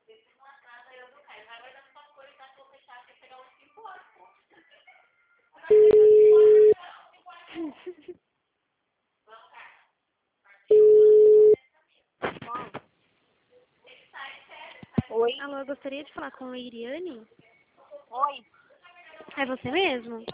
Oi? Alô, eu gostaria de falar com a Iriane. Oi? É você mesmo?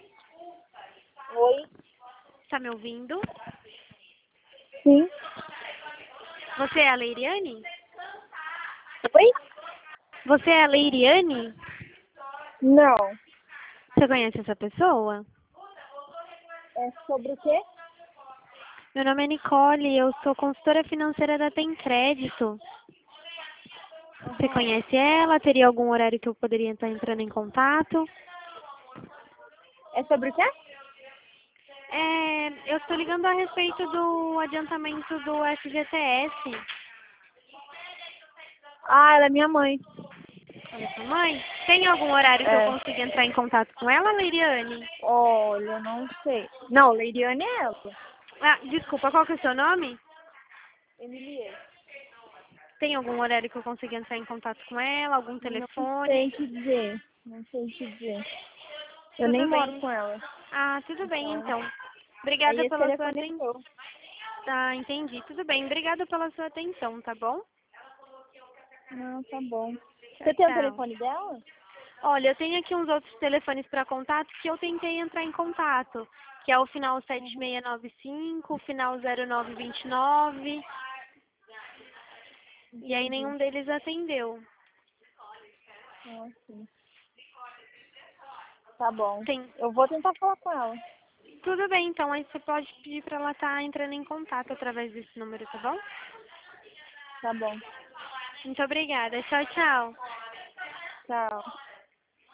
Oi? Tá me ouvindo? Sim. Você é a Leiriane? Oi? Você é a Leiriane? Não. Você conhece essa pessoa? É sobre o quê? Meu nome é Nicole, eu sou consultora financeira da Tem Crédito. Você conhece ela? Teria algum horário que eu poderia estar entrando em contato? É sobre o quê? Eu estou ligando a respeito do adiantamento do FGTS. Ah, ela é minha mãe. Olha, sua mãe, tem algum horário que eu É. consiga entrar em contato com ela, Leiriane? Olha, não sei. Não, Leiriane é ela. Ah, desculpa, qual que é o seu nome? Emilie. Tem algum horário que eu consiga entrar em contato com ela? Algum Não telefone? sei te dizer. Não sei te dizer. Eu Tudo nem moro bem. com ela. Ah, tudo bem Então, então. aí Obrigada esse pela sua telefone é atenção. meu. Tá, entendi. Tudo bem. Obrigada pela sua atenção, tá bom? Não, tá bom. Tchau, Você tem o tchau. telefone dela? Olha, eu tenho aqui uns outros telefones para contato que eu tentei entrar em contato, que é o final 7695, o final 0929, e aí Entendi. nenhum deles atendeu. Ah, sim. Tá bom. Tem. Eu vou tentar falar com ela. Tudo bem, então aí você pode pedir para ela estar entrando em contato através desse número, tá bom? Tá bom. Muito obrigada. Tchau, tchau. Tchau.